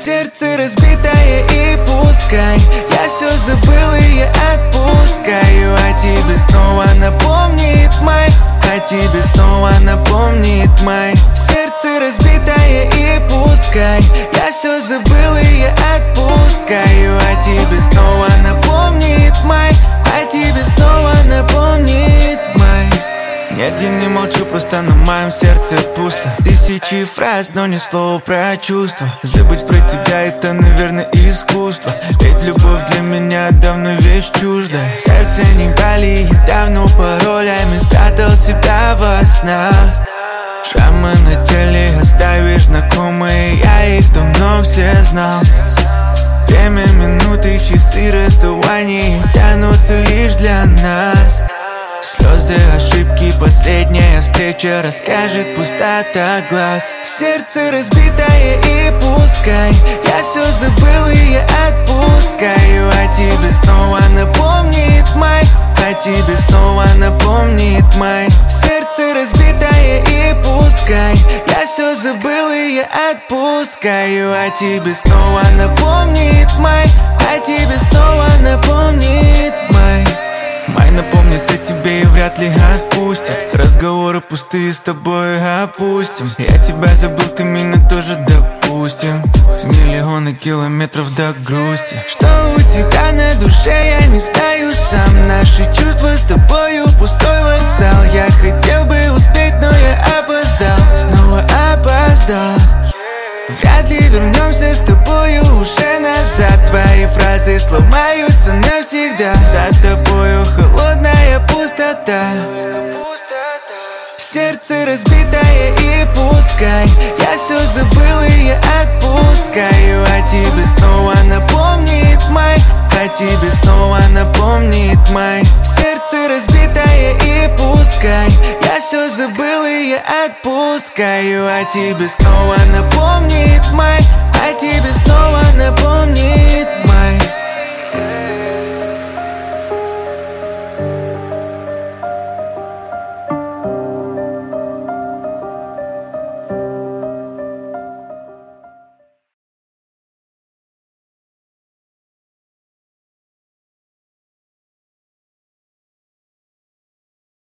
Сердце разбитое и пускай я все забыл и я отпускаю. А тебе снова напомнит май, а тебе снова напомнит май. Сердце разбитое и пускай я все забыл и я отпускаю. А тебе снова напомнит май, а тебе снова напомнит май. Нет, я не молчу, просто на моем сердце пусто. Тысячи фраз, но ни слова про чувства. Забыть про тебя — это, наверное, искусство. Ведь любовь для меня давно вещь чуждая. Сердце не болит, я давно паролями спрятал себя во снах. Шрамы на теле оставишь знакомые, я их давно все знал. Время, минуты, часы расставаний тянутся лишь для нас. Слезы, ошибки, последняя встреча расскажет пустота глаз. Сердце разбитое и пускай я все забыл и я отпускаю. А тебе снова напомнит май, а тебе снова напомнит май. Сердце разбитое и пускай я все забыл и я отпускаю. А тебе снова напомнит май, а тебе снова напомнит май. Май напомнит о тебе и вряд ли отпустит. Разговоры пустые с тобой опустим. Я тебя забыл, ты меня тоже допустим. Миллионы километров до грусти. Что у тебя на душе, я не знаю сам. Наши чувства с тобою пустой вокзал. Я хотел бы успеть, но я опоздал. Снова опоздал. Вряд ли вернемся с тобою уже назад. Твои фразы сломаются навсегда. За тобою холодная пустота. Сердце разбитое и пускай я все забыл и я отпускаю. А тебе снова напомнит май, а тебе снова напомнит май. Сердце разбитое и пускай я все забыл и я отпускаю. А тебе снова напомнит май, а тебе снова напомнит май.